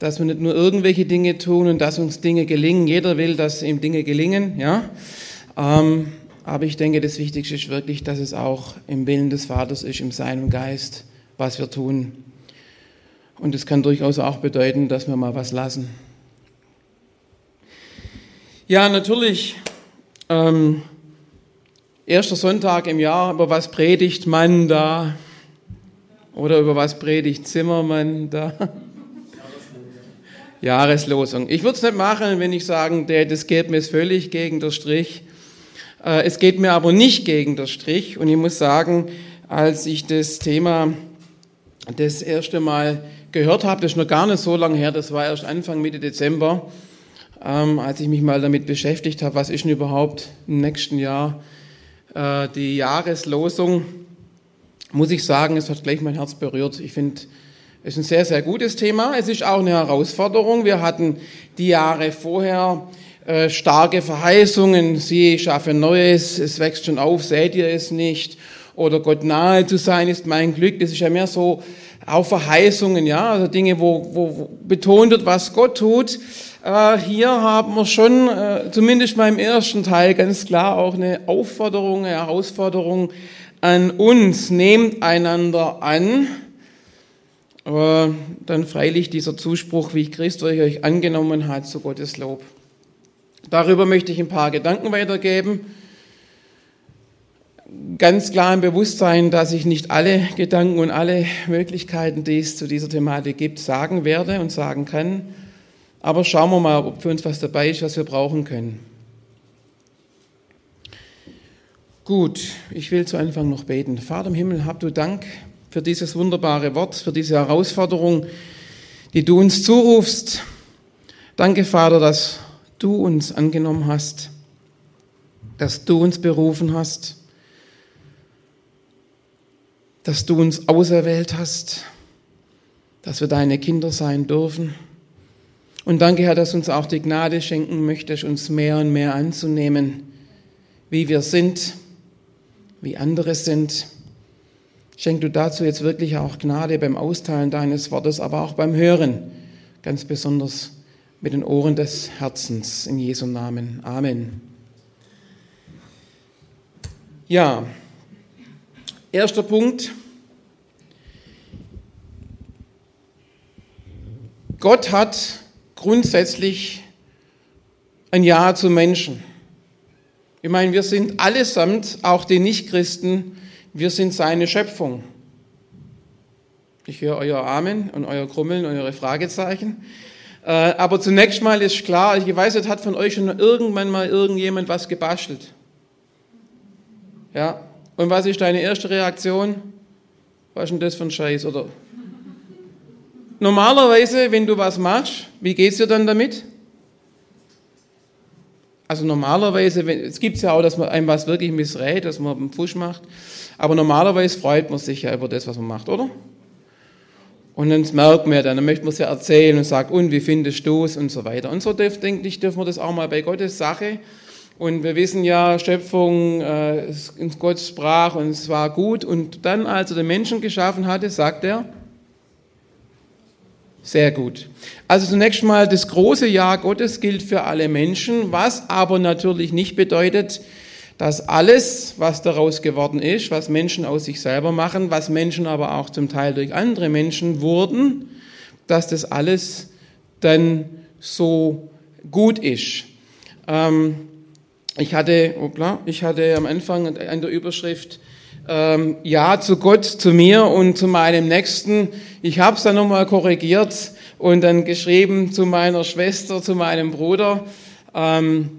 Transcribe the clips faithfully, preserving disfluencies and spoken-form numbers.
dass wir nicht nur irgendwelche Dinge tun und dass uns Dinge gelingen. Jeder will, dass ihm Dinge gelingen, ja. Ähm, aber ich denke, das Wichtigste ist wirklich, dass es auch im Willen des Vaters ist, im Sein und Geist, was wir tun. Und es kann durchaus auch bedeuten, dass wir mal was lassen. Ja, natürlich, ähm, erster Sonntag im Jahr, über was predigt man da? Oder über was predigt Zimmermann da? Jahreslosung. Ich würde es nicht machen, wenn ich sagen, das geht mir völlig gegen den Strich. Es geht mir aber nicht gegen den Strich. Und ich muss sagen, als ich das Thema das erste Mal gehört habe, das ist noch gar nicht so lange her, das war erst Anfang, Mitte Dezember, ähm, als ich mich mal damit beschäftigt habe, was ist denn überhaupt im nächsten Jahr äh, die Jahreslosung, muss ich sagen, es hat gleich mein Herz berührt. Ich finde, es ist ein sehr, sehr gutes Thema. Es ist auch eine Herausforderung. Wir hatten die Jahre vorher äh, starke Verheißungen. Siehe, ich schaffe Neues, es wächst schon auf, seht ihr es nicht? Oder Gott nahe zu sein ist mein Glück. Das ist ja mehr so auch Verheißungen, ja, also Dinge, wo, wo, wo betont wird, was Gott tut. Äh, hier haben wir schon, äh, zumindest mal im ersten Teil, ganz klar auch eine Aufforderung, eine Herausforderung an uns. Nehmt einander an. Äh, dann freilich dieser Zuspruch, wie Christus euch angenommen hat, zu Gottes Lob. Darüber möchte ich ein paar Gedanken weitergeben. Ganz klar im Bewusstsein, dass ich nicht alle Gedanken und alle Möglichkeiten, die es zu dieser Thematik gibt, sagen werde und sagen kann. Aber schauen wir mal, ob für uns was dabei ist, was wir brauchen können. Gut, ich will zu Anfang noch beten. Vater im Himmel, hab du Dank für dieses wunderbare Wort, für diese Herausforderung, die du uns zurufst. Danke, Vater, dass du uns angenommen hast, dass du uns berufen hast, dass du uns auserwählt hast, dass wir deine Kinder sein dürfen. Und danke, Herr, dass du uns auch die Gnade schenken möchtest, uns mehr und mehr anzunehmen, wie wir sind, wie andere sind. Schenk du dazu jetzt wirklich auch Gnade beim Austeilen deines Wortes, aber auch beim Hören, ganz besonders mit den Ohren des Herzens, in Jesu Namen. Amen. Ja, erster Punkt. Gott hat grundsätzlich ein Ja zu Menschen. Ich meine, wir sind allesamt, auch die Nichtchristen, wir sind seine Schöpfung. Ich höre euer Amen und euer Krummeln und eure Fragezeichen. Aber zunächst mal ist klar, ich weiß nicht, hat von euch schon irgendwann mal irgendjemand was gebastelt? Ja. Und was ist deine erste Reaktion? Was ist denn das für ein Scheiß? Oder normalerweise, wenn du was machst, wie geht's dir dann damit? Also normalerweise, es gibt ja auch, dass man einem was wirklich missrät, dass man einen Pfusch macht, aber normalerweise freut man sich ja über das, was man macht, oder? Und dann merkt man ja dann, dann möchte man es ja erzählen und sagt, und wie findest du es und so weiter. Und so denke ich, dürfen wir das auch mal bei Gottes Sache. Und wir wissen ja, Schöpfung, äh, Gott sprach und es war gut. Und dann, als er den Menschen geschaffen hatte, sagt er, sehr gut. Also zunächst mal, das große Ja Gottes gilt für alle Menschen, was aber natürlich nicht bedeutet, dass alles, was daraus geworden ist, was Menschen aus sich selber machen, was Menschen aber auch zum Teil durch andere Menschen wurden, dass das alles dann so gut ist. Ähm, ich hatte, hoppla, ich hatte am Anfang an der Überschrift ähm, Ja zu Gott, zu mir und zu meinem Nächsten. Ich habe es dann nochmal korrigiert und dann geschrieben zu meiner Schwester, zu meinem Bruder. Ähm,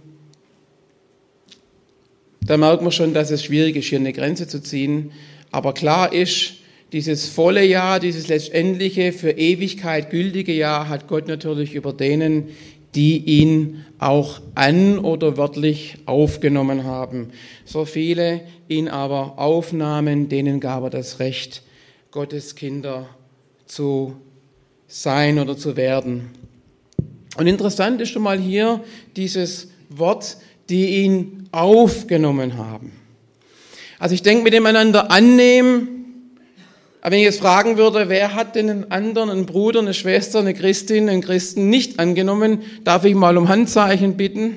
Da merkt man schon, dass es schwierig ist, hier eine Grenze zu ziehen. Aber klar ist, dieses volle Ja, dieses letztendliche, für Ewigkeit gültige Ja hat Gott natürlich über denen, die ihn auch an- oder wörtlich aufgenommen haben. So viele ihn aber aufnahmen, denen gab er das Recht, Gottes Kinder zu sein oder zu werden. Und interessant ist schon mal hier dieses Wort, die ihn aufgenommen haben. Also ich denke, mit dem einander annehmen Aber wenn ich jetzt fragen würde, wer hat denn einen anderen, einen Bruder, eine Schwester, eine Christin, einen Christen nicht angenommen, darf ich mal um Handzeichen bitten?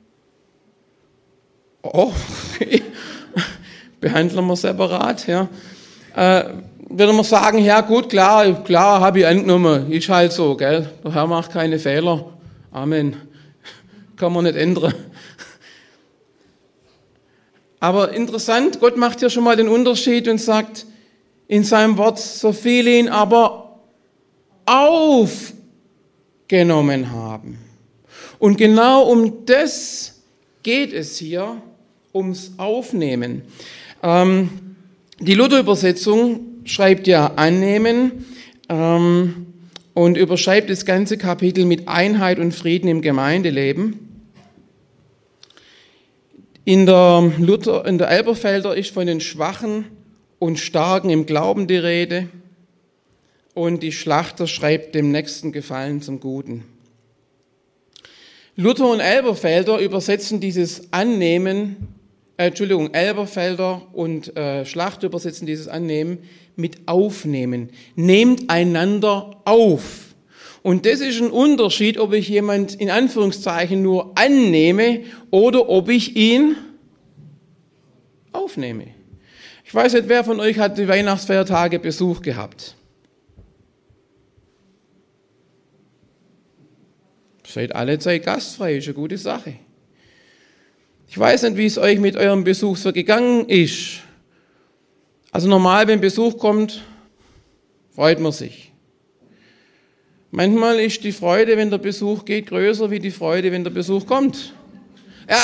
Oh, okay. Behandeln wir separat, ja. Äh, würde man sagen, ja gut, klar, klar, habe ich angenommen, ist halt so, gell. Der Herr macht keine Fehler. Amen. Kann man nicht ändern. Aber interessant, Gott macht ja schon mal den Unterschied und sagt in seinem Wort, so viele ihn aber aufgenommen haben. Und genau um das geht es hier, ums Aufnehmen. Ähm, die Luther-Übersetzung schreibt ja annehmen ähm, und überschreibt das ganze Kapitel mit Einheit und Frieden im Gemeindeleben. In der Luther, in der Elberfelder ist von den Schwachen und Starken im Glauben die Rede und die Schlachter schreibt dem Nächsten Gefallen zum Guten. Luther und Elberfelder übersetzen dieses Annehmen, äh, Entschuldigung, Elberfelder und äh, Schlachter übersetzen dieses Annehmen mit Aufnehmen. Nehmt einander auf. Und das ist ein Unterschied, ob ich jemand in Anführungszeichen nur annehme oder ob ich ihn aufnehme. Ich weiß nicht, wer von euch hat die Weihnachtsfeiertage Besuch gehabt? Seid alle Zeit gastfrei, ist eine gute Sache. Ich weiß nicht, wie es euch mit eurem Besuch so gegangen ist. Also normal, wenn Besuch kommt, freut man sich. Manchmal ist die Freude, wenn der Besuch geht, größer wie die Freude, wenn der Besuch kommt. Ja,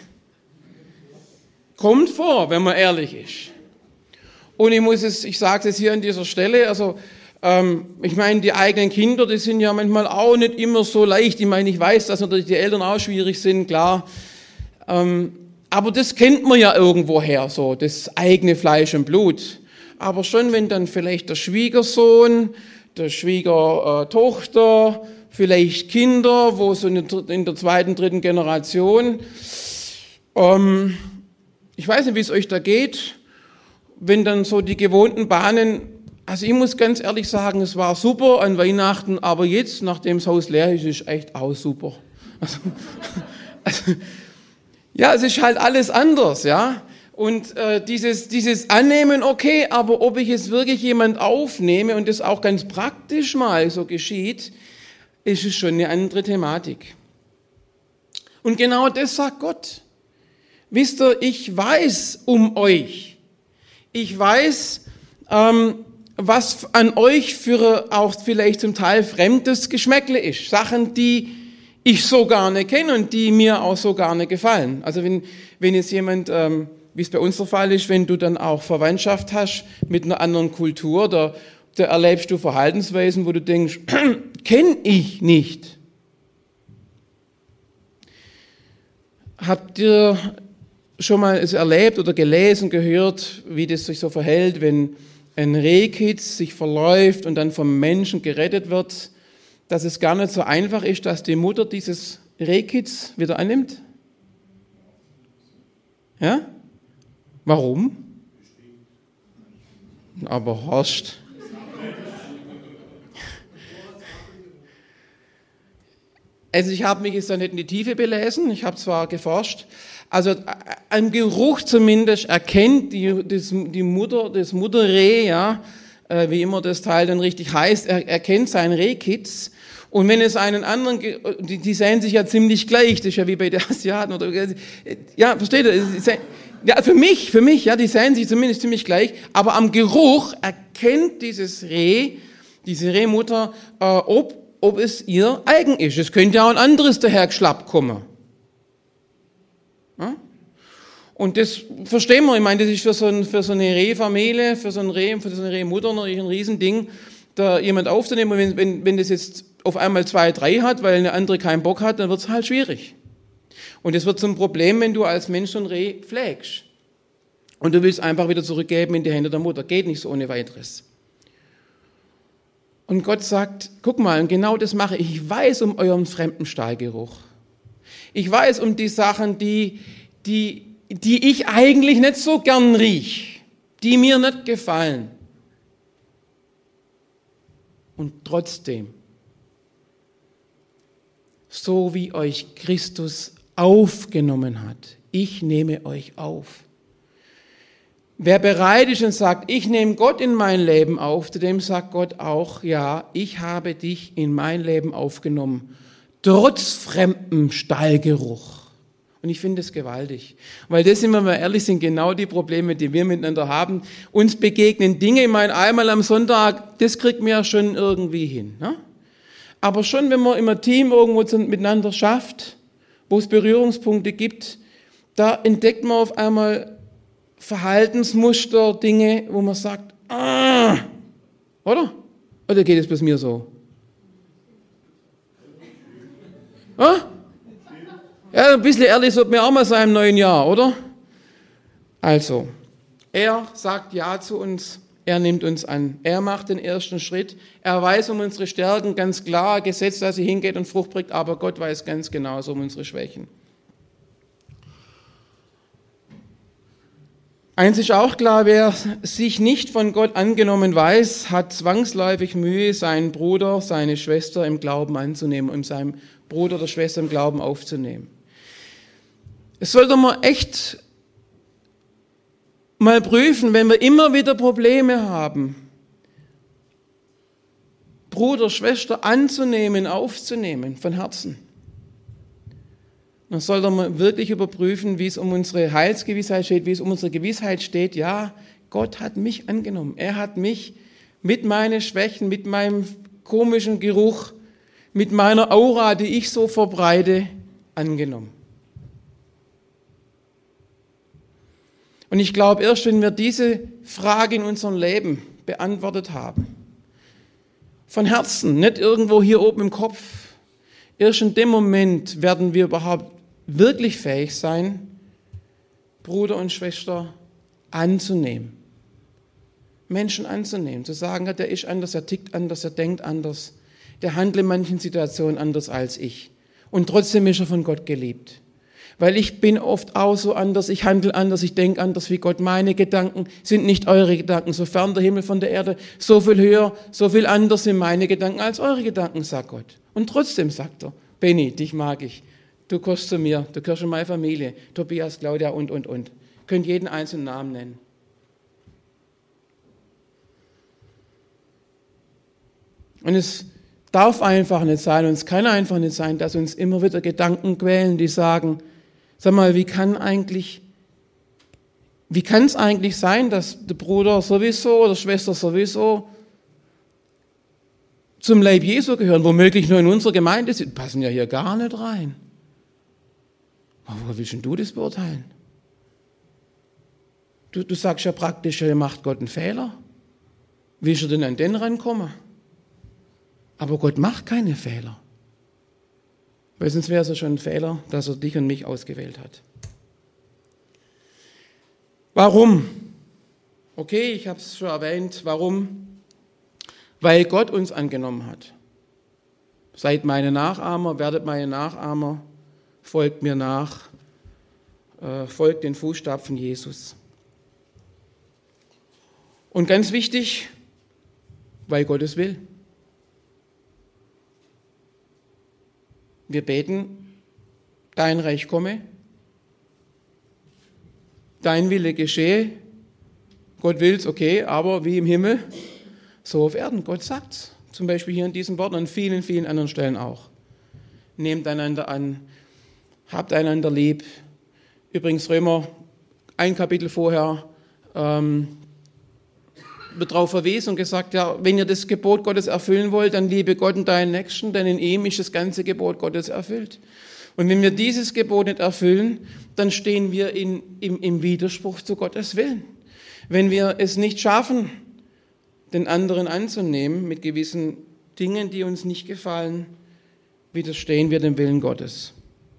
kommt vor, wenn man ehrlich ist. Und ich muss es, ich sage es hier an dieser Stelle, also ähm, ich meine, die eigenen Kinder, die sind ja manchmal auch nicht immer so leicht. Ich meine, ich weiß, dass natürlich die Eltern auch schwierig sind, klar. Ähm, aber das kennt man ja irgendwoher so, das eigene Fleisch und Blut. Aber schon, wenn dann vielleicht der Schwiegersohn, der Schwiegertochter, vielleicht Kinder, wo so in der zweiten, dritten Generation, ähm, ich weiß nicht, wie es euch da geht, wenn dann so die gewohnten Bahnen, also ich muss ganz ehrlich sagen, es war super an Weihnachten, aber jetzt, nachdem das Haus leer ist, ist echt auch super. Also, also, ja, es ist halt alles anders, ja. Und äh, dieses, dieses Annehmen, okay, aber ob ich jetzt wirklich jemand aufnehme und das auch ganz praktisch mal so geschieht, ist es schon eine andere Thematik. Und genau das sagt Gott. Wisst ihr, ich weiß um euch. Ich weiß, ähm, was an euch für auch vielleicht zum Teil fremdes Geschmäckle ist. Sachen, die ich so gar nicht kenne und die mir auch so gar nicht gefallen. Also wenn, wenn jetzt jemand... Ähm, wie es bei uns der Fall ist, wenn du dann auch Verwandtschaft hast mit einer anderen Kultur, da, da erlebst du Verhaltensweisen, wo du denkst, kenne ich nicht. Habt ihr schon mal es erlebt oder gelesen, gehört, wie das sich so verhält, wenn ein Rehkitz sich verläuft und dann vom Menschen gerettet wird, dass es gar nicht so einfach ist, dass die Mutter dieses Rehkitz wieder annimmt? Ja? Warum? Aber Horst. Also ich habe mich jetzt da nicht in die Tiefe belesen, ich habe zwar geforscht, also am Geruch zumindest erkennt die, das, die Mutter, das Mutterreh, ja, äh, wie immer das Teil dann richtig heißt, er erkennt sein Rehkitz. Und wenn es einen anderen, die, die sehen sich ja ziemlich gleich, das ist ja wie bei den Asiaten oder, ja, versteht ihr? Ja, für mich, für mich, ja, die sehen sich zumindest ziemlich gleich, aber am Geruch erkennt dieses Reh, diese Rehmutter, äh, ob, ob es ihr eigen ist. Es könnte ja auch ein anderes dahergeschlappt kommen. Ja? Und das verstehen wir, ich meine, das ist für so, ein, für so eine Rehfamilie, für so ein Reh, für so eine Rehmutter natürlich ein Riesending, da jemand aufzunehmen. Und wenn, wenn, wenn das jetzt auf einmal zwei, drei hat, weil eine andere keinen Bock hat, dann wird es halt schwierig. Und es wird zum Problem, wenn du als Mensch so ein Reh pflegst. Und du willst einfach wieder zurückgeben in die Hände der Mutter. Geht nicht so ohne weiteres. Und Gott sagt, guck mal, und genau das mache ich. Ich weiß um euren fremden Stallgeruch. Ich weiß um die Sachen, die, die, die ich eigentlich nicht so gern riech, die mir nicht gefallen. Und trotzdem, so wie euch Christus aufgenommen hat, ich nehme euch auf. Wer bereit ist und sagt, ich nehme Gott in mein Leben auf, zu dem sagt Gott auch, ja, ich habe dich in mein Leben aufgenommen, trotz fremdem Stallgeruch. Und ich finde es gewaltig, weil das, wenn wir mal ehrlich sind, genau die Probleme, die wir miteinander haben. Uns begegnen Dinge, ich meine, einmal am Sonntag, das kriegt man ja schon irgendwie hin. Ne? Aber schon, wenn man im Team irgendwo miteinander schafft, wo es Berührungspunkte gibt, da entdeckt man auf einmal Verhaltensmuster, Dinge, wo man sagt, ah, oder? Oder geht es bloß mir so? Ah? Ja, ein bisschen ehrlich sollte man auch mal sein im neuen Jahr, oder? Also, er sagt Ja zu uns, er nimmt uns an, er macht den ersten Schritt, er weiß um unsere Stärken ganz klar, gesetzt, dass sie hingeht und Frucht bringt, aber Gott weiß ganz genauso um unsere Schwächen. Eins ist auch klar, wer sich nicht von Gott angenommen weiß, hat zwangsläufig Mühe, seinen Bruder, seine Schwester im Glauben anzunehmen, um seinen Bruder oder Schwester im Glauben aufzunehmen. Es sollte man echt mal prüfen, wenn wir immer wieder Probleme haben, Bruder, Schwester anzunehmen, aufzunehmen, von Herzen. Dann sollte man wirklich überprüfen, wie es um unsere Heilsgewissheit steht, wie es um unsere Gewissheit steht. Ja, Gott hat mich angenommen. Er hat mich mit meinen Schwächen, mit meinem komischen Geruch, mit meiner Aura, die ich so verbreite, angenommen. Und ich glaube, erst wenn wir diese Frage in unserem Leben beantwortet haben, von Herzen, nicht irgendwo hier oben im Kopf, erst in dem Moment werden wir überhaupt wirklich fähig sein, Bruder und Schwester anzunehmen. Menschen anzunehmen, zu sagen, der ist anders, er tickt anders, er denkt anders, der handelt in manchen Situationen anders als ich. Und trotzdem ist er von Gott geliebt. Weil ich bin oft auch so anders, ich handle anders, ich denke anders wie Gott. Meine Gedanken sind nicht eure Gedanken, sofern der Himmel von der Erde so viel höher, so viel anders sind meine Gedanken als eure Gedanken, sagt Gott. Und trotzdem sagt er, Benni, dich mag ich, du gehörst zu mir, du gehörst in meine Familie, Tobias, Claudia und, und, und. Ihr könnt jeden einzelnen Namen nennen. Und es darf einfach nicht sein, und es kann einfach nicht sein, dass uns immer wieder Gedanken quälen, die sagen, sag mal, wie kann eigentlich, wie kann es eigentlich sein, dass der Bruder sowieso oder Schwester sowieso zum Leib Jesu gehören, womöglich nur in unserer Gemeinde sind, passen ja hier gar nicht rein. Aber woher willst denn du das beurteilen? Du, du sagst ja praktisch, er macht Gott einen Fehler. Wie ist er denn an den rankommen? Aber Gott macht keine Fehler. Weil sonst wäre es ja schon ein Fehler, dass er dich und mich ausgewählt hat. Warum? Okay, ich habe es schon erwähnt. Warum? Weil Gott uns angenommen hat. Seid meine Nachahmer, werdet meine Nachahmer, folgt mir nach, äh, folgt den Fußstapfen Jesus. Und ganz wichtig, weil Gott es will. Wir beten, dein Reich komme, dein Wille geschehe. Gott will's, okay, aber wie im Himmel, so auf Erden. Gott sagt's. Zum Beispiel hier in diesen Worten, an vielen, vielen anderen Stellen auch. Nehmt einander an, habt einander lieb. Übrigens Römer, ein Kapitel vorher, ähm, wird darauf verwiesen und gesagt, ja, wenn ihr das Gebot Gottes erfüllen wollt, dann liebe Gott und deinen Nächsten, denn in ihm ist das ganze Gebot Gottes erfüllt. Und wenn wir dieses Gebot nicht erfüllen, dann stehen wir in, im, im Widerspruch zu Gottes Willen. Wenn wir es nicht schaffen, den anderen anzunehmen mit gewissen Dingen, die uns nicht gefallen, widerstehen wir dem Willen Gottes.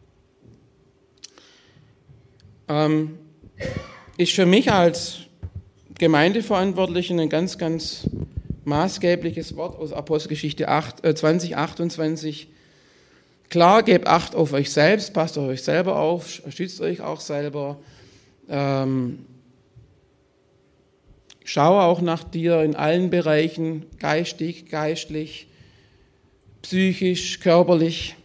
Ähm, ist für mich als Gemeindeverantwortlichen ein ganz, ganz maßgebliches Wort aus Apostelgeschichte zwanzig, achtundzwanzig. Klar, gebt Acht auf euch selbst, passt auf euch selber auf, schützt euch auch selber. Ähm, Schau auch nach dir in allen Bereichen, geistig, geistlich, psychisch, körperlich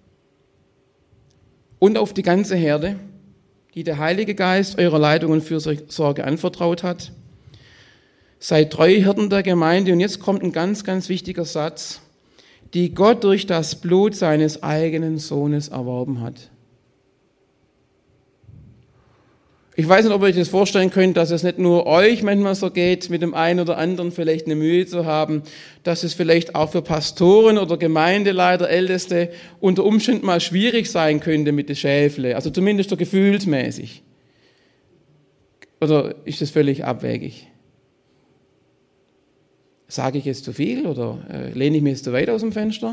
und auf die ganze Herde, die der Heilige Geist eurer Leitung und Fürsorge anvertraut hat. Seid treu Hirten der Gemeinde, und jetzt kommt ein ganz, ganz wichtiger Satz, die Gott durch das Blut seines eigenen Sohnes erworben hat. Ich weiß nicht, ob ihr euch das vorstellen könnt, dass es nicht nur euch manchmal so geht, mit dem einen oder anderen vielleicht eine Mühe zu haben, dass es vielleicht auch für Pastoren oder Gemeindeleiter, Älteste unter Umständen mal schwierig sein könnte mit den Schäfle, also zumindest so gefühlsmäßig. Oder ist das völlig abwegig? Sage ich jetzt zu viel oder äh, lehne ich mich jetzt zu weit aus dem Fenster?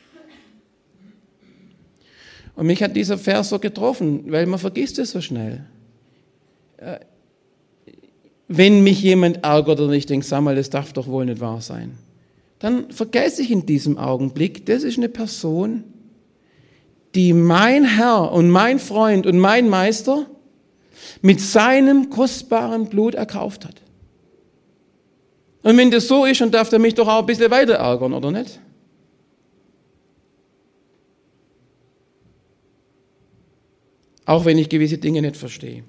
Und mich hat dieser Vers so getroffen, weil man vergisst es so schnell. Wenn mich jemand ärgert und ich denke, sag mal, das darf doch wohl nicht wahr sein, dann vergesse ich in diesem Augenblick, das ist eine Person, die mein Herr und mein Freund und mein Meister mit seinem kostbaren Blut erkauft hat. Und wenn das so ist, dann darf er mich doch auch ein bisschen weiter ärgern, oder nicht? Auch wenn ich gewisse Dinge nicht verstehe.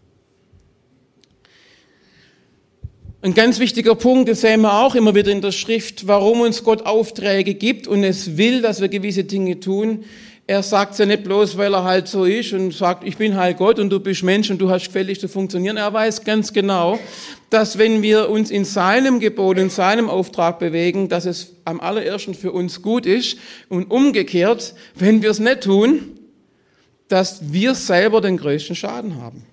Ein ganz wichtiger Punkt, das sehen wir auch immer wieder in der Schrift, warum uns Gott Aufträge gibt und es will, dass wir gewisse Dinge tun. Er sagt es ja nicht bloß, weil er halt so ist und sagt, ich bin halt Gott und du bist Mensch und du hast gefällig zu funktionieren. Er weiß ganz genau, dass wenn wir uns in seinem Gebot, in seinem Auftrag bewegen, dass es am allerersten für uns gut ist und umgekehrt, wenn wir es nicht tun, dass wir selber den größten Schaden haben.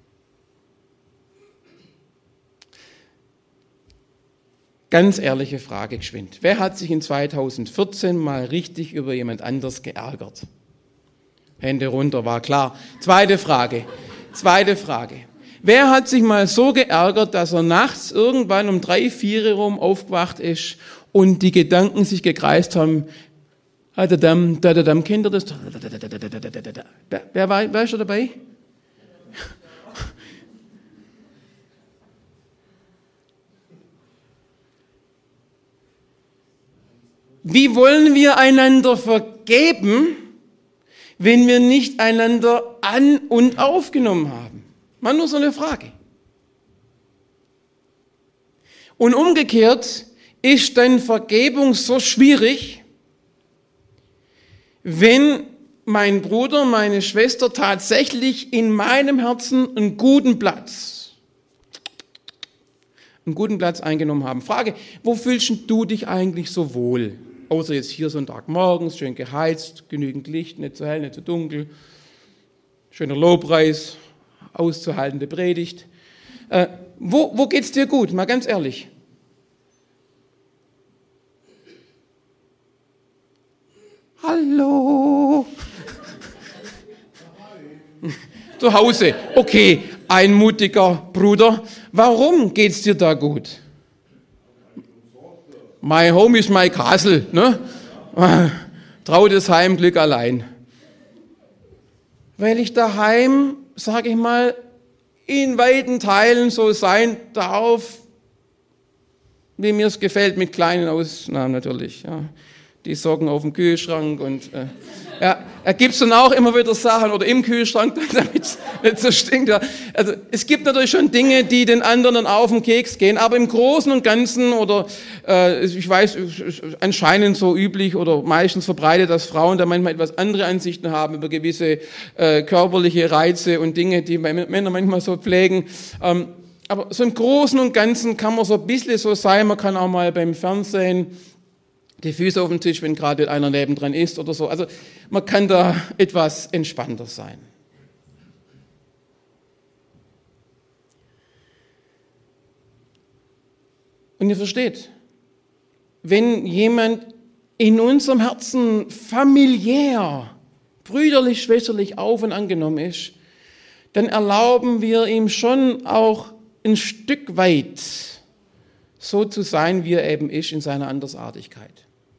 Ganz ehrliche Frage geschwind. Wer hat sich in zweitausendvierzehn mal richtig über jemand anders geärgert? Hände runter, war klar. Zweite Frage. Zweite Frage. Wer hat sich mal so geärgert, dass er nachts irgendwann um drei, vier rum aufgewacht ist und die Gedanken sich gekreist haben, dadadam, dadadam, Kinder, das, wer war, war schon dabei? Wie wollen wir einander vergeben, wenn wir nicht einander an- und aufgenommen haben? Mal nur so eine Frage. Und umgekehrt ist dann Vergebung so schwierig, wenn mein Bruder, meine Schwester tatsächlich in meinem Herzen einen guten Platz, einen guten Platz eingenommen haben. Frage, wo fühlst du dich eigentlich so wohl? Außer jetzt hier Sonntagmorgens, schön geheizt, genügend Licht, nicht zu hell, nicht zu dunkel, schöner Lobpreis, auszuhaltende Predigt. Äh, wo wo geht's dir gut? Mal ganz ehrlich. Hallo. Zu Hause. Okay, ein mutiger Bruder. Warum geht's dir da gut? My home is my castle, ne? Trautes Heim, Glück allein. Weil ich daheim, sage ich mal, in weiten Teilen so sein darf, wie mir es gefällt, mit kleinen Ausnahmen natürlich. Ja. Die Socken auf dem Kühlschrank und äh, ja, er gibt dann auch immer wieder Sachen oder im Kühlschrank, damit es nicht so stinkt. Ja. Also es gibt natürlich schon Dinge, die den anderen dann auf den Keks gehen, aber im Großen und Ganzen oder äh, ich weiß, anscheinend so üblich oder meistens verbreitet, dass Frauen da manchmal etwas andere Ansichten haben über gewisse äh, körperliche Reize und Dinge, die Männer manchmal so pflegen. Ähm, aber so im Großen und Ganzen kann man so ein bisschen so sein, man kann auch mal beim Fernsehen die Füße auf dem Tisch, wenn gerade einer nebendran ist oder so. Also man kann da etwas entspannter sein. Und ihr versteht, wenn jemand in unserem Herzen familiär, brüderlich, schwesterlich auf und angenommen ist, dann erlauben wir ihm schon auch ein Stück weit so zu sein, wie er eben ist in seiner Andersartigkeit.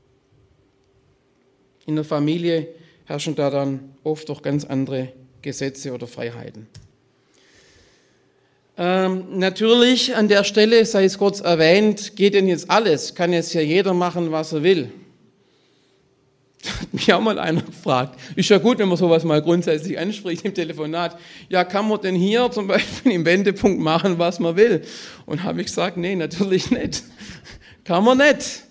In der Familie herrschen da dann oft auch ganz andere Gesetze oder Freiheiten. Ähm, natürlich an der Stelle, sei es kurz erwähnt, geht denn jetzt alles? Kann jetzt ja jeder machen, was er will? Hat mich auch mal einer gefragt. Ist ja gut, wenn man sowas mal grundsätzlich anspricht im Telefonat. Ja, kann man denn hier zum Beispiel im Wendepunkt machen, was man will? Und habe ich gesagt, nee, natürlich nicht. Kann man nicht.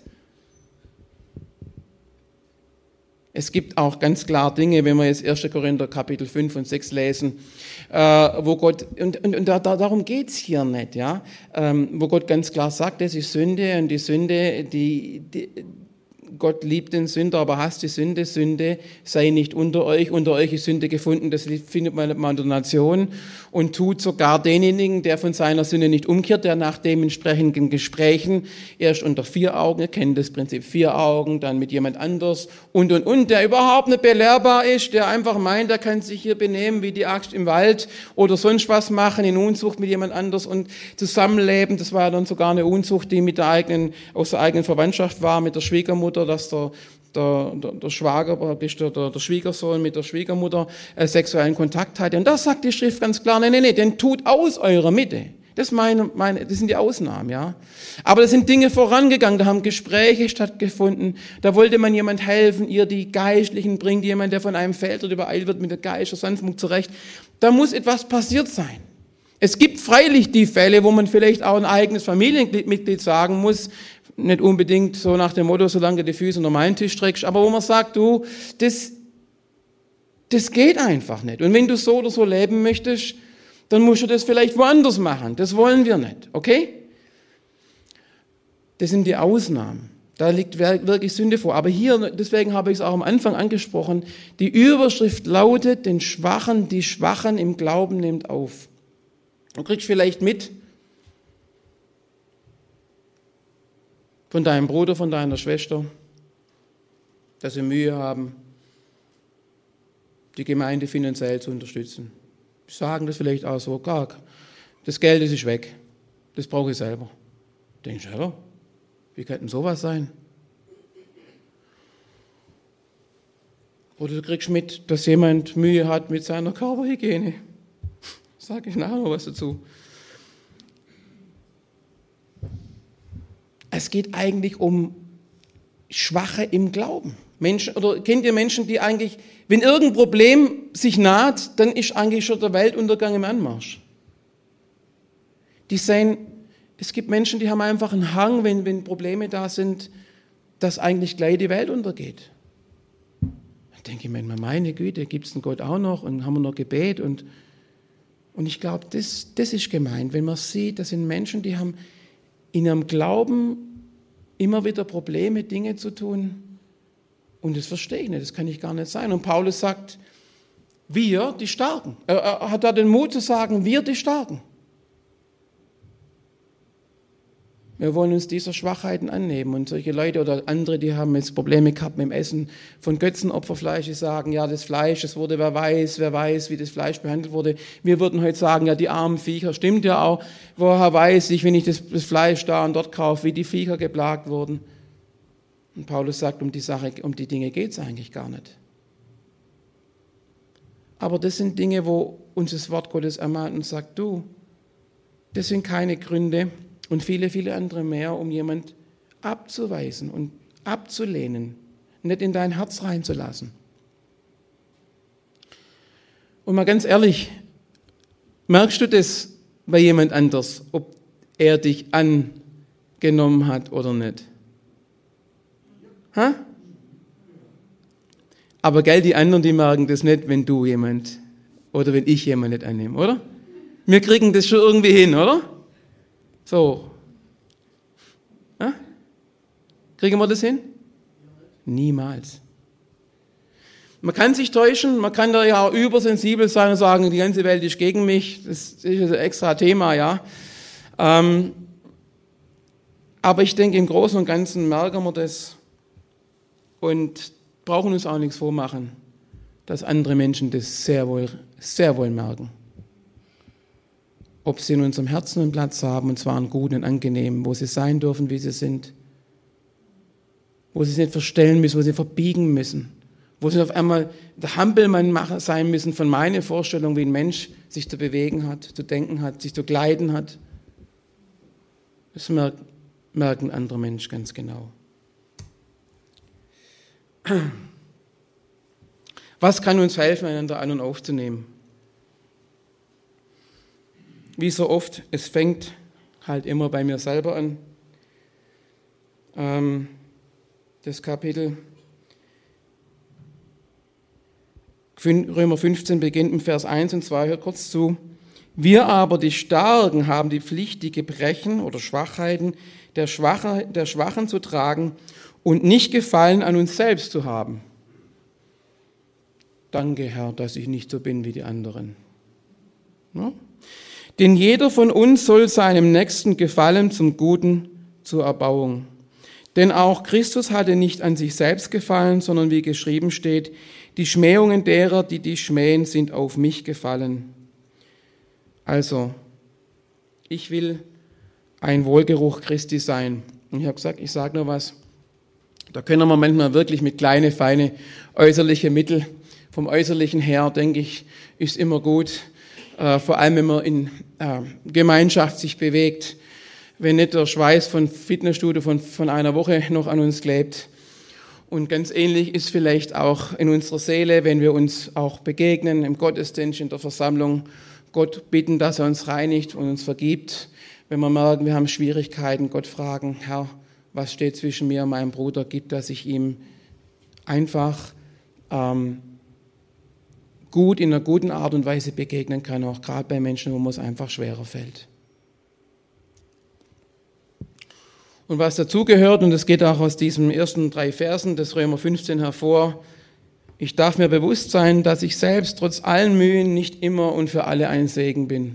Es gibt auch ganz klar Dinge, wenn wir jetzt erster Korinther Kapitel fünf und sechs lesen, äh, wo Gott, und, und, und da, darum geht's hier nicht, ja, ähm, wo Gott ganz klar sagt, das ist Sünde und die Sünde, die, die Gott liebt den Sünder, aber hasst die Sünde. Sünde sei nicht unter euch. Unter euch ist Sünde gefunden. Das findet man in der Nation und tut sogar denjenigen, der von seiner Sünde nicht umkehrt, der nach dementsprechenden Gesprächen erst unter vier Augen, ihr kennt das Prinzip vier Augen, dann mit jemand anders und, und, und, der überhaupt nicht belehrbar ist, der einfach meint, er kann sich hier benehmen wie die Axt im Wald oder sonst was machen, in Unzucht mit jemand anders und zusammenleben. Das war ja dann sogar eine Unzucht, die mit der eigenen, aus der eigenen Verwandtschaft war, mit der Schwiegermutter, dass der, der, der, der Schwager, praktisch der, der, der Schwiegersohn mit der Schwiegermutter äh, sexuellen Kontakt hatte. Und das sagt die Schrift ganz klar, nein, nein, nein, den tut aus eurer Mitte. Das, meine, meine, das sind die Ausnahmen, ja. Aber da sind Dinge vorangegangen, da haben Gespräche stattgefunden, da wollte man jemand helfen, ihr die Geistlichen bringt, jemand, der von einem fällt oder übereilt wird mit der Geist, der Sanftmut zurecht. Da muss etwas passiert sein. Es gibt freilich die Fälle, wo man vielleicht auch ein eigenes Familienmitglied sagen muss, nicht unbedingt so nach dem Motto, solange du die Füße unter meinen Tisch streckst, aber wo man sagt, du, das, das geht einfach nicht. Und wenn du so oder so leben möchtest, dann musst du das vielleicht woanders machen. Das wollen wir nicht, okay? Das sind die Ausnahmen. Da liegt wirklich Sünde vor. Aber hier, deswegen habe ich es auch am Anfang angesprochen, die Überschrift lautet, den Schwachen, die Schwachen im Glauben nimmt auf. Du kriegst vielleicht mit, von deinem Bruder, von deiner Schwester, dass sie Mühe haben, die Gemeinde finanziell zu unterstützen. Sie sagen das vielleicht auch so, gar, das Geld das ist weg, das brauche ich selber. Denkst du, ja, wie kann denn sowas sein? Oder du kriegst mit, dass jemand Mühe hat mit seiner Körperhygiene. Sag ich nachher noch was dazu. Es geht eigentlich um Schwache im Glauben. Menschen, oder kennt ihr Menschen, die eigentlich, wenn irgendein Problem sich naht, dann ist eigentlich schon der Weltuntergang im Anmarsch. Die sehen, es gibt Menschen, die haben einfach einen Hang, wenn, wenn Probleme da sind, dass eigentlich gleich die Welt untergeht. Dann denke ich mir, meine Güte, gibt es einen Gott auch noch und haben wir noch Gebet und, und ich glaube, das, das ist gemeint, wenn man sieht, das sind Menschen, die haben in ihrem Glauben immer wieder Probleme, Dinge zu tun. Und das verstehe ich nicht, das kann ich gar nicht sein. Und Paulus sagt, wir, die Starken. Er, er hat da den Mut zu sagen, wir, die Starken. Wir wollen uns dieser Schwachheiten annehmen. Und solche Leute oder andere, die haben jetzt Probleme gehabt mit dem Essen von Götzenopferfleisch, die sagen, ja, das Fleisch, das wurde, wer weiß, wer weiß, wie das Fleisch behandelt wurde. Wir würden heute sagen, ja, die armen Viecher, stimmt ja auch. Woher weiß ich, wenn ich das, das Fleisch da und dort kaufe, wie die Viecher geplagt wurden? Und Paulus sagt, um die Sache, um die Dinge geht es eigentlich gar nicht. Aber das sind Dinge, wo uns das Wort Gottes ermahnt und sagt, du, das sind keine Gründe und viele, viele andere mehr, um jemand abzuweisen und abzulehnen, nicht in dein Herz reinzulassen. Und mal ganz ehrlich, merkst du das bei jemand anders, ob er dich angenommen hat oder nicht? Ha? Aber gell, die anderen, die merken das nicht, wenn du jemand oder wenn ich jemand nicht annehme, oder? Wir kriegen das schon irgendwie hin, oder? So. Ha? Kriegen wir das hin? Niemals. Man kann sich täuschen, man kann da ja auch übersensibel sein und sagen, die ganze Welt ist gegen mich, das ist ein extra Thema, ja. Ähm, aber ich denke, im Großen und Ganzen merken wir das und brauchen uns auch nichts vormachen, dass andere Menschen das sehr wohl, sehr wohl merken. Ob sie in unserem Herzen einen Platz haben, und zwar einen guten und angenehmen, wo sie sein dürfen, wie sie sind, wo sie sich nicht verstellen müssen, wo sie verbiegen müssen, Wo sie auf einmal der Hampelmann sein müssen von meiner Vorstellung, wie ein Mensch sich zu bewegen hat, zu denken hat, sich zu kleiden hat. Das merkt ein anderer Mensch ganz genau. Was kann uns helfen, einander an- und aufzunehmen? Wie so oft, es fängt halt immer bei mir selber an. Ähm, das Kapitel Römer fünfzehn beginnt im Vers eins und zwei, hört kurz zu. Wir aber, die Starken, haben die Pflicht, die Gebrechen oder Schwachheiten der, Schwache, der Schwachen zu tragen und nicht Gefallen an uns selbst zu haben. Danke, Herr, dass ich nicht so bin wie die anderen. Ja? Denn jeder von uns soll seinem Nächsten gefallen zum Guten, zur Erbauung. Denn auch Christus hatte nicht an sich selbst gefallen, sondern wie geschrieben steht, die Schmähungen derer, die dich schmähen, sind auf mich gefallen. Also, ich will ein Wohlgeruch Christi sein. Und ich habe gesagt, ich sage nur was. Da können wir manchmal wirklich mit kleine, feine äußerliche Mittel, vom Äußerlichen her, denke ich, ist immer gut. Äh, vor allem, wenn man in äh, Gemeinschaft sich bewegt, wenn nicht der Schweiß von Fitnessstudio von, von einer Woche noch an uns klebt. Und ganz ähnlich ist vielleicht auch in unserer Seele, wenn wir uns auch begegnen, im Gottesdienst, in der Versammlung, Gott bitten, dass er uns reinigt und uns vergibt. Wenn wir merken, wir haben Schwierigkeiten, Gott fragen, Herr, was steht zwischen mir und meinem Bruder, gib, dass ich ihm einfach ähm, gut, in einer guten Art und Weise begegnen kann, auch gerade bei Menschen, wo mir es einfach schwerer fällt. Und was dazugehört, und das geht auch aus diesen ersten drei Versen des Römer fünfzehn hervor, ich darf mir bewusst sein, dass ich selbst trotz allen Mühen nicht immer und für alle ein Segen bin.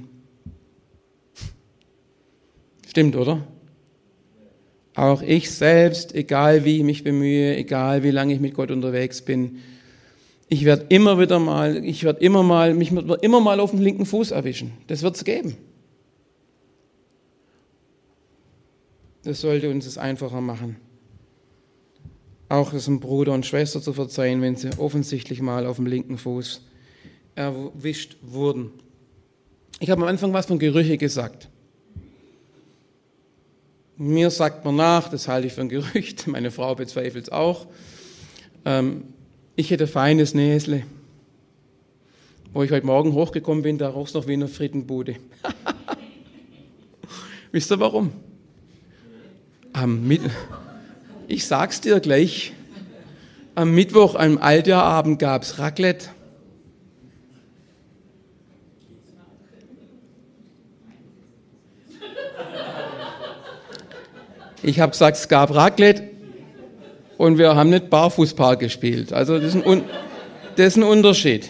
Stimmt, oder? Auch ich selbst, egal wie ich mich bemühe, egal wie lange ich mit Gott unterwegs bin, ich werde immer wieder mal, ich werde immer mal, mich wird immer mal auf den linken Fuß erwischen. Das wird es geben. Das sollte uns es einfacher machen. Auch es einem Bruder und Schwester zu verzeihen, wenn sie offensichtlich mal auf dem linken Fuß erwischt wurden. Ich habe am Anfang was von Gerüche gesagt. Mir sagt man nach, das halte ich für ein Gerücht, meine Frau bezweifelt es auch. Ähm, ich hätte feines Näsle. Wo ich heute Morgen hochgekommen bin, da roch es noch wie eine Frittenbude. Wisst ihr warum? Am Mit- ich sag's dir gleich, am Mittwoch, am Altjahrabend gab es Raclette. Ich habe gesagt, es gab Raclette und wir haben nicht Barfußpark gespielt. Also das ist ein, Un- das ist ein Unterschied.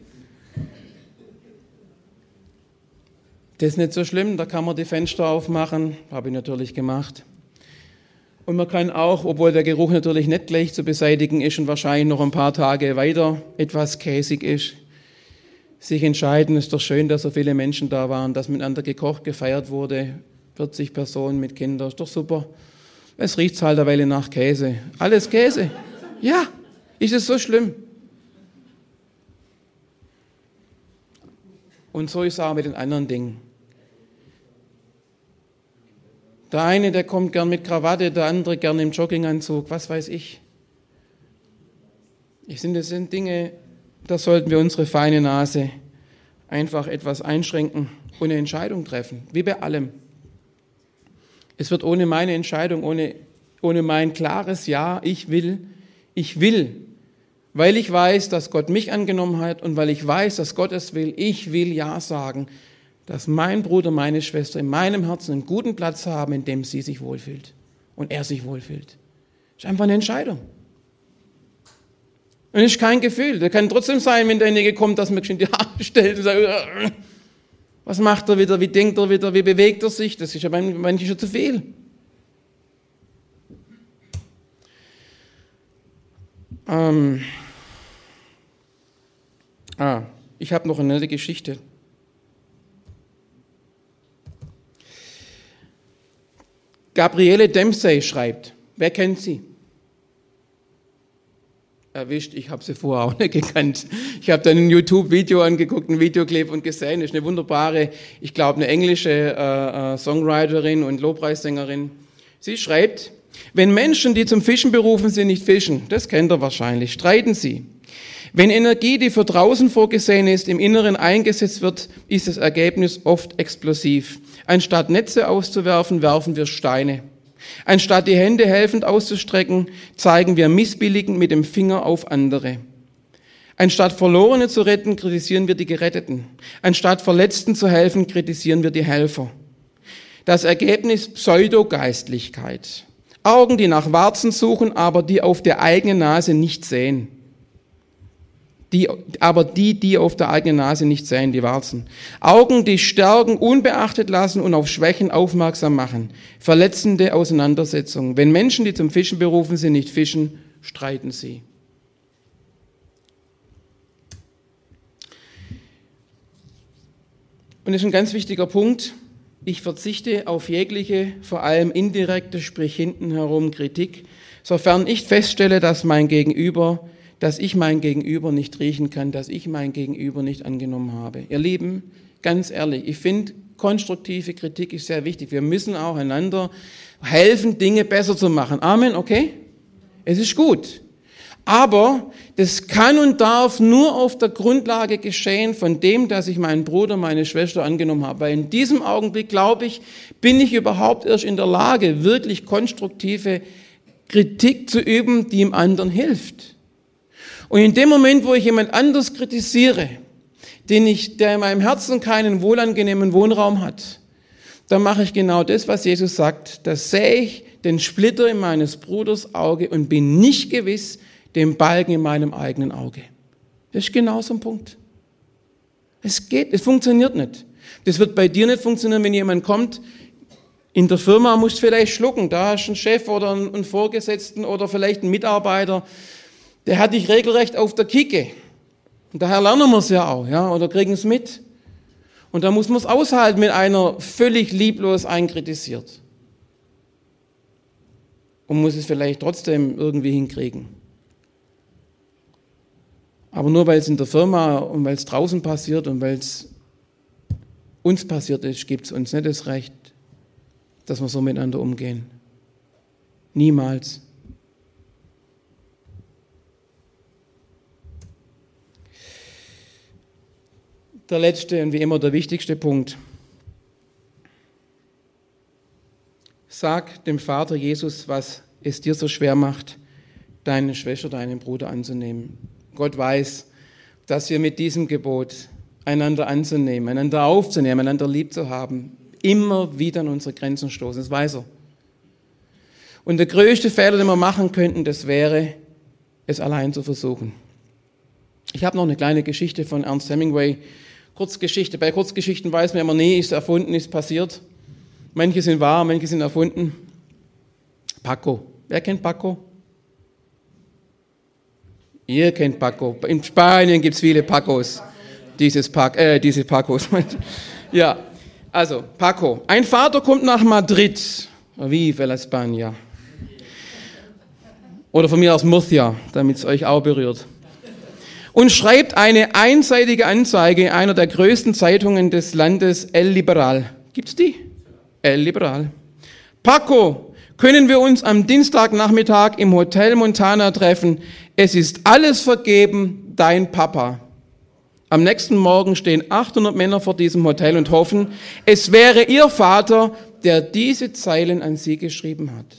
Das ist nicht so schlimm, da kann man die Fenster aufmachen, habe ich natürlich gemacht. Und man kann auch, obwohl der Geruch natürlich nicht gleich zu beseitigen ist und wahrscheinlich noch ein paar Tage weiter etwas käsig ist, sich entscheiden, es ist doch schön, dass so viele Menschen da waren, dass miteinander gekocht, gefeiert wurde, vierzig Personen mit Kindern, ist doch super. Es riecht halt eine Weile nach Käse. Alles Käse. Ja, ist es so schlimm? Und so ist es auch mit den anderen Dingen. Der eine, der kommt gern mit Krawatte, der andere gern im Jogginganzug, was weiß ich. Ich finde, das sind Dinge, da sollten wir unsere feine Nase einfach etwas einschränken und eine Entscheidung treffen, wie bei allem. Es wird ohne meine Entscheidung, ohne, ohne mein klares Ja, ich will, ich will, weil ich weiß, dass Gott mich angenommen hat und weil ich weiß, dass Gott es will, ich will Ja sagen, dass mein Bruder, meine Schwester in meinem Herzen einen guten Platz haben, in dem sie sich wohlfühlt und er sich wohlfühlt. Das ist einfach eine Entscheidung. Und es ist kein Gefühl. Das kann trotzdem sein, wenn derjenige kommt, dass man die Haare stellt und sagt, was macht er wieder, wie denkt er wieder, wie bewegt er sich? Das ist ja manchmal schon zu viel. Ähm, ah, ich habe noch eine nette Geschichte. Gabriele Dempsey schreibt, wer kennt sie? erwischt. Ich habe sie vorher auch nicht gekannt. Ich habe dann ein YouTube-Video angeguckt, ein Videoclip und gesehen, das ist eine wunderbare, ich glaube eine englische äh, äh, Songwriterin und Lobpreissängerin. Sie schreibt, wenn Menschen, die zum Fischen berufen sind, nicht fischen, das kennt ihr wahrscheinlich, streiten sie. Wenn Energie, die für draußen vorgesehen ist, im Inneren eingesetzt wird, ist das Ergebnis oft explosiv. Anstatt Netze auszuwerfen, werfen wir Steine. Anstatt die Hände helfend auszustrecken, zeigen wir missbilligend mit dem Finger auf andere. Anstatt Verlorene zu retten, kritisieren wir die Geretteten. Anstatt Verletzten zu helfen, kritisieren wir die Helfer. Das Ergebnis Pseudogeistlichkeit. Augen, die nach Warzen suchen, aber die auf der eigenen Nase nicht sehen. Die, aber die, die auf der eigenen Nase nicht sehen, die Warzen. Augen, die Stärken unbeachtet lassen und auf Schwächen aufmerksam machen. Verletzende Auseinandersetzungen. Wenn Menschen, die zum Fischen berufen sind, nicht fischen, streiten sie. Und das ist ein ganz wichtiger Punkt. Ich verzichte auf jegliche, vor allem indirekte, sprich hinten herum Kritik, sofern ich feststelle, dass mein Gegenüber dass ich mein Gegenüber nicht riechen kann, dass ich mein Gegenüber nicht angenommen habe. Ihr Lieben, ganz ehrlich, ich finde, konstruktive Kritik ist sehr wichtig. Wir müssen auch einander helfen, Dinge besser zu machen. Amen, okay? Es ist gut. Aber das kann und darf nur auf der Grundlage geschehen von dem, dass ich meinen Bruder, meine Schwester angenommen habe. Weil in diesem Augenblick, glaube ich, bin ich überhaupt erst in der Lage, wirklich konstruktive Kritik zu üben, die dem anderen hilft. Und in dem Moment, wo ich jemand anders kritisiere, den ich, der in meinem Herzen keinen wohlangenehmen Wohnraum hat, dann mache ich genau das, was Jesus sagt. Da sehe ich den Splitter in meines Bruders Auge und bin nicht gewiss den Balken in meinem eigenen Auge. Das ist genau so ein Punkt. Es geht, es funktioniert nicht. Das wird bei dir nicht funktionieren, wenn jemand kommt, in der Firma musst du vielleicht schlucken, da hast du einen Chef oder einen Vorgesetzten oder vielleicht einen Mitarbeiter, der hat dich regelrecht auf der Kicke. Und daher lernen wir es ja auch, ja, oder kriegen es mit. Und da muss man es aushalten, wenn einer völlig lieblos einen kritisiert. Und muss es vielleicht trotzdem irgendwie hinkriegen. Aber nur weil es in der Firma und weil es draußen passiert und weil es uns passiert ist, gibt es uns nicht das Recht, dass wir so miteinander umgehen. Niemals. Der letzte und wie immer der wichtigste Punkt. Sag dem Vater Jesus, was es dir so schwer macht, deine Schwester, deinen Bruder anzunehmen. Gott weiß, dass wir mit diesem Gebot, einander anzunehmen, einander aufzunehmen, einander lieb zu haben, immer wieder an unsere Grenzen stoßen. Das weiß er. Und der größte Fehler, den wir machen könnten, das wäre, es allein zu versuchen. Ich habe noch eine kleine Geschichte von Ernest Hemingway. Kurzgeschichte. Bei Kurzgeschichten weiß man immer nie, ist erfunden, ist passiert. Manche sind wahr, manche sind erfunden. Paco. Wer kennt Paco? Ihr kennt Paco. In Spanien gibt es viele Pacos. Dieses Pac, äh, diese Pacos. Ja, also Paco. Ein Vater kommt nach Madrid. Viva la España. Oder von mir aus Murcia, damit es euch auch berührt. Und schreibt eine einseitige Anzeige in einer der größten Zeitungen des Landes, El Liberal. Gibt's die? El Liberal. Paco, können wir uns am Dienstagnachmittag im Hotel Montana treffen? Es ist alles vergeben, dein Papa. Am nächsten Morgen stehen achthundert Männer vor diesem Hotel und hoffen, es wäre ihr Vater, der diese Zeilen an sie geschrieben hat.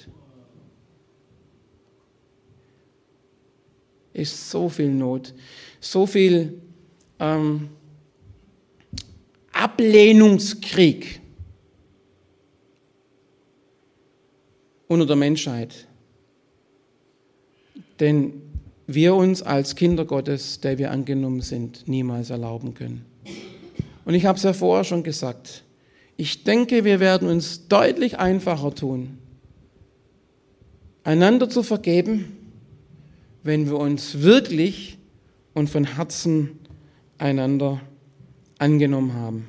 Ist so viel Not, so viel ähm, Ablehnungskrieg unter der Menschheit, den wir uns als Kinder Gottes, der wir angenommen sind, niemals erlauben können. Und ich habe es ja vorher schon gesagt, ich denke, wir werden uns deutlich einfacher tun, einander zu vergeben, wenn wir uns wirklich und von Herzen einander angenommen haben.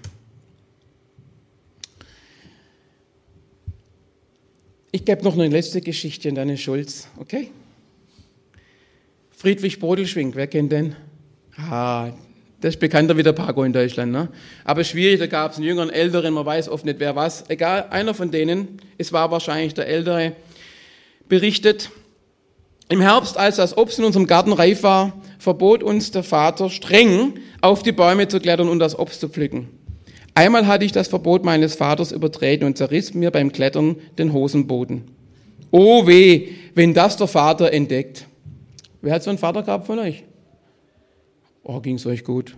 Ich gebe noch eine letzte Geschichte an Deine Schulz, okay? Friedrich Bodelschwingh, wer kennt den? Ah, das ist bekannter wie der Paco in Deutschland. Ne? Aber schwierig, da gab es einen Jüngeren, einen Älteren, man weiß oft nicht, wer was. Egal, einer von denen, es war wahrscheinlich der Ältere, berichtet, im Herbst, als das Obst in unserem Garten reif war, verbot uns der Vater streng, auf die Bäume zu klettern und das Obst zu pflücken. Einmal hatte ich das Verbot meines Vaters übertreten und zerriss mir beim Klettern den Hosenboden. Oh weh, wenn das der Vater entdeckt. Wer hat so einen Vater gehabt von euch? Oh, ging's euch gut.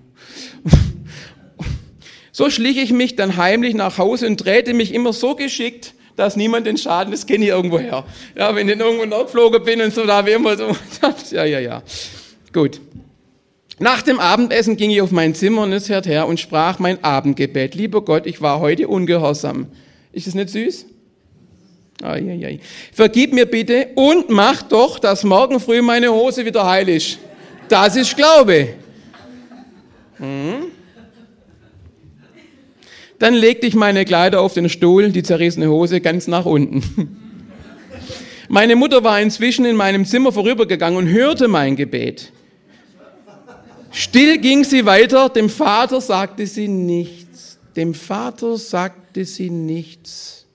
So schlich ich mich dann heimlich nach Hause und drehte mich immer so geschickt, dass niemand den Schaden, das kenne ich irgendwo her. Ja, wenn ich irgendwo nachgeflogen bin und so, da habe ich immer so, ja, ja, ja. Gut. Nach dem Abendessen ging ich auf mein Zimmer und es hört her und sprach mein Abendgebet. Lieber Gott, ich war heute ungehorsam. Ist das nicht süß? Ai, ai, ai. Vergib mir bitte und mach doch, dass morgen früh meine Hose wieder heil ist. Das ist Glaube. Hm. Dann legte ich meine Kleider auf den Stuhl, die zerrissene Hose ganz nach unten. Meine Mutter war inzwischen in meinem Zimmer vorübergegangen und hörte mein Gebet. Still ging sie weiter, dem Vater sagte sie nichts. Dem Vater sagte sie nichts.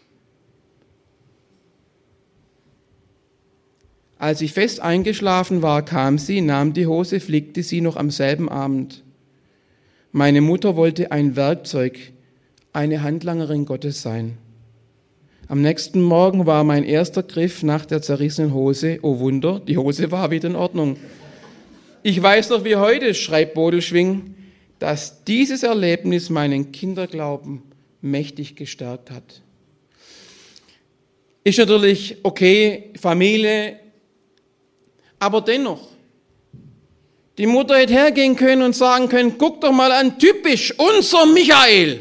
Als ich fest eingeschlafen war, kam sie, nahm die Hose, flickte sie noch am selben Abend. Meine Mutter wollte ein Werkzeug, eine Handlangerin Gottes sein. Am nächsten Morgen war mein erster Griff nach der zerrissenen Hose. Oh Wunder, die Hose war wieder in Ordnung. Ich weiß noch wie heute, schreibt Bodelschwingh, dass dieses Erlebnis meinen Kinderglauben mächtig gestärkt hat. Ist natürlich okay, Familie, aber dennoch, die Mutter hätte hergehen können und sagen können, guck doch mal an, typisch, unser Michael,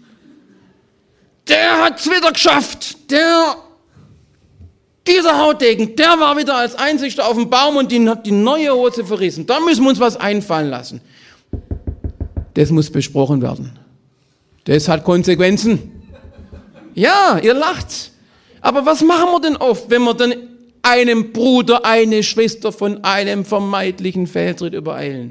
der hat's wieder geschafft, der, dieser Hautdegen, der war wieder als Einziger auf dem Baum und die hat die neue Hose verrissen. Da müssen wir uns was einfallen lassen. Das muss besprochen werden. Das hat Konsequenzen. Ja, ihr lacht. Aber was machen wir denn oft, wenn wir dann einem Bruder, eine Schwester von einem vermeintlichen Fehltritt übereilen?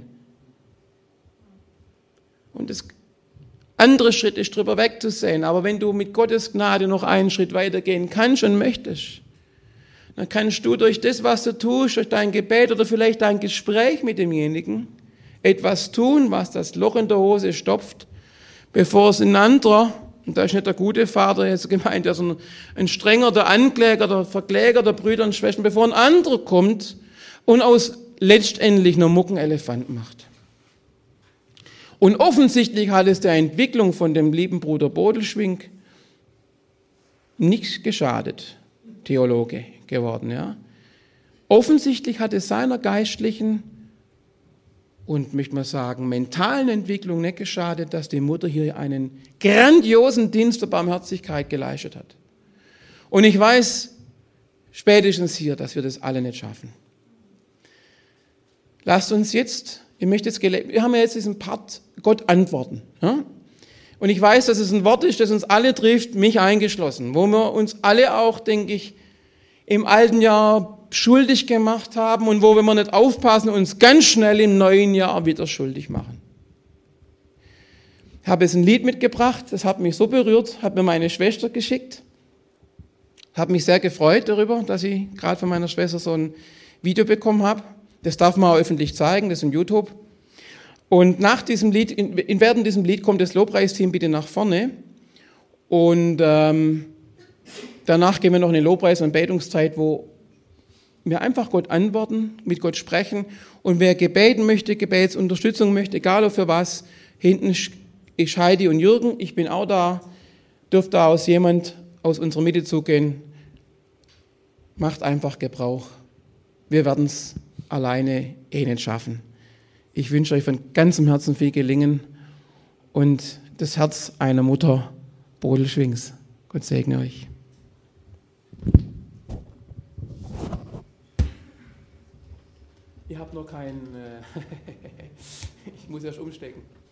Und das andere Schritt ist, drüber wegzusehen. Aber wenn du mit Gottes Gnade noch einen Schritt weitergehen kannst und möchtest, dann kannst du durch das, was du tust, durch dein Gebet oder vielleicht dein Gespräch mit demjenigen, etwas tun, was das Loch in der Hose stopft, bevor es ein anderer, und da ist nicht der gute Vater jetzt gemeint, der sondern ein strenger, der Ankläger, der Verkläger der Brüder und Schwestern, bevor ein anderer kommt und aus letztendlich nur Muckenelefant macht. Und offensichtlich hat es der Entwicklung von dem lieben Bruder Bodelschwingh nichts geschadet, Theologe geworden, ja. Offensichtlich hat es seiner geistlichen und, möchte man sagen, mentalen Entwicklung nicht geschadet, dass die Mutter hier einen grandiosen Dienst der Barmherzigkeit geleistet hat. Und ich weiß spätestens hier, dass wir das alle nicht schaffen. Lasst uns jetzt, ich möchte jetzt, wir haben ja jetzt diesen Part, Gott antworten. Ja? Und ich weiß, dass es ein Wort ist, das uns alle trifft, mich eingeschlossen, wo wir uns alle auch, denke ich, im alten Jahr schuldig gemacht haben und wo, wenn wir nicht aufpassen, uns ganz schnell im neuen Jahr wieder schuldig machen. Ich habe jetzt ein Lied mitgebracht, das hat mich so berührt, hat mir meine Schwester geschickt, habe mich sehr gefreut darüber, dass ich gerade von meiner Schwester so ein Video bekommen habe. Das darf man auch öffentlich zeigen, das ist in YouTube. Und nach diesem Lied, in, in während diesem Lied kommt das Lobpreisteam bitte nach vorne und ähm, danach gehen wir noch in eine Lobpreis- und Betungszeit, wo wir einfach Gott antworten, mit Gott sprechen. Und wer gebeten möchte, Gebetsunterstützung möchte, egal für was, hinten ist Heidi und Jürgen, ich bin auch da, dürft da aus jemand aus unserer Mitte zugehen. Macht einfach Gebrauch. Wir werden es alleine eh nicht schaffen. Ich wünsche euch von ganzem Herzen viel Gelingen und das Herz einer Mutter Bodelschwinghs. Gott segne euch. Ich habe noch keinen, äh ich muss erst umstecken.